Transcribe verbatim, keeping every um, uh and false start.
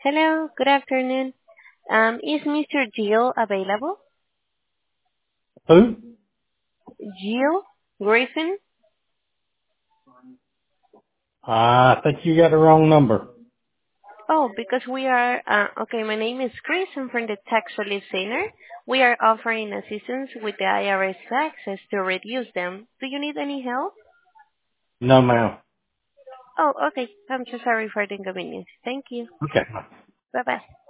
Hello, good afternoon. Um, Is Mister Jill available? Who? Jill Griffin? I think you got the wrong number. Oh, because we are, uh, okay, my name is Chris. I'm from the Tax Relief Center. We are offering assistance with the I R S taxes to reduce them. Do you need any help? No, ma'am. Oh, okay. I'm so sorry for the inconvenience. Thank you. Okay. Bye-bye.